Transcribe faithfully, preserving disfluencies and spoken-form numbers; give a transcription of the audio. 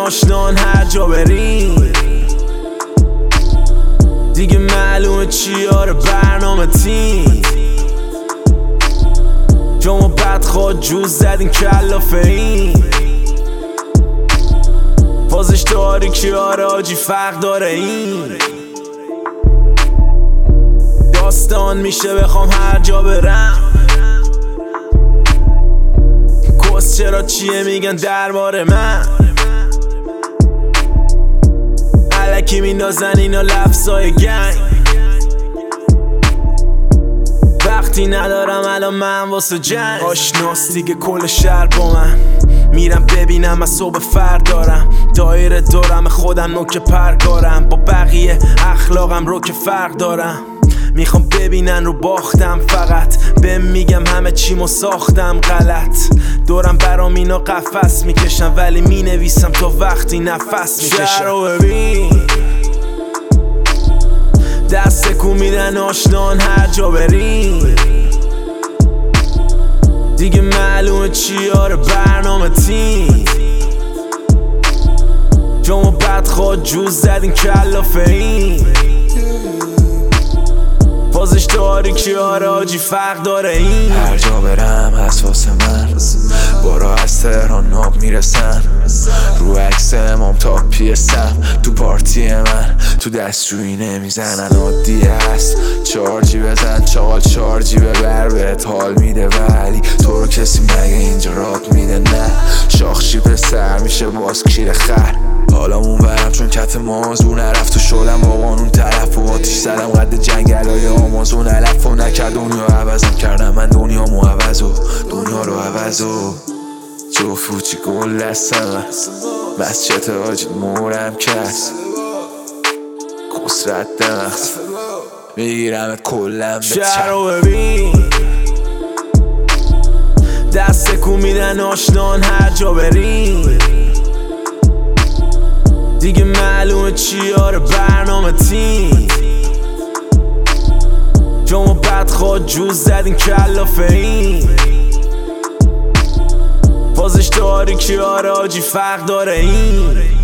آشنان هر جا بریم دیگه معلومه چیاره برنامه تیم جامو بد خواد جوز زدین کلافه این فازش داری که آره آجی فرق داره این داستان میشه بخوام هر جا برم کس چرا چیه میگن درباره من علکی میندازن اینا لفظای گنگ وقتی ندارم الان من واسه جنگ آشناس دیگه کل شهر با من میرم ببینم از صبح فرد دارم دایره دارم خودم نوک پرگارم با بقیه اخلاقم رو که فرق دارم میخوام ببینن رو باختم فقط بهم میگم همه چیمو ساختم غلط دورم برام اینا قفس میکشم ولی مینویسم تا وقتی نفس میکشم شهر رو ببین دست کو میدن آشنان هر جا بریم دیگه معلومه چیاره برنامه تیم جامو بد خواد جوز زدین کلافه این فازش داری که آره آجی فرق داره این هر جا برم هست واسه من بارا از تهران ناب میرسن رو عکس امام تا پیسم تو پارتی من تو دستشویی نمیزنن عادیه هست چارجی بزن چاقال چارجی ببر بهت حال میده ولی تو رو کسی مگه اینجا راد میده نه شاخشی پسر میشه باز کیر خر حالا مون برم چون کت مازون نرفت و شدم با قانون طرف و آتیش زدم قد جنگل های آمازون علف و نکرد دنیا عوضم کردم من دنیا مو عوض و دنیا رو عوض و جو فوچی گل دستم مسجد آجید مورم کس کسرت دمخت میگیرمت کلم به شهر رو ببین دست کو میدن آشنان هر جا بریم دیگه معلومه چیاره برنامه تیم جامو بد خواد جوز زدین کلافه این فازش داری که آره آجی فرق داره این